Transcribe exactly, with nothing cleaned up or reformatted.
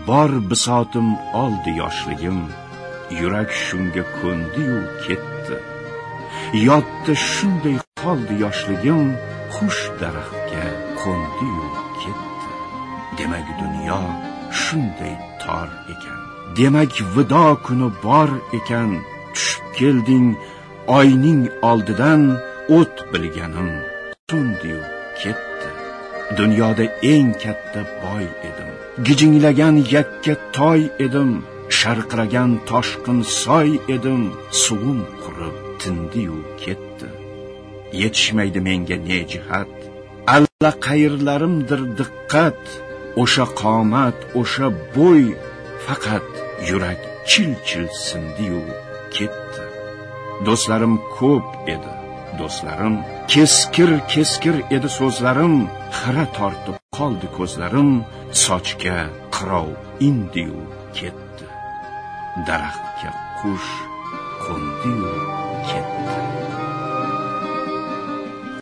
bor bisotim oldi yoshligim, yurak shunga ko'ndi-yu ketdi. Yodda shunday qoldi yoshligim, xush daraxtga qo'ndi-yu ketdi. Demak dunyo shunday tor ekan. Demak vido kuni bor ekan. Tushib kelding oyning oldidan, o't bilganim so'ndi-yu ketdi. Dunyoda eng katta boy edim. Gijinglagan yakka toy edim. Sharqiragan toshqin soy edim. Suvim qurib tindi-yu ketdi. Yetishmaydi menga ne jihat, alla qayrlarimdir diqqat. O'sha qomat, o'sha bo'y, faqat yurak chil-chil sindi-yu ketdi. Do'stlarim ko'p edi, do'stlarim keskir-keskir edi so'zlarim. Xira tortib qoldi ko'zlarim, sochga qirov indi-yu ketdi. Daraxtga qush qo'ndi-yu ketdi.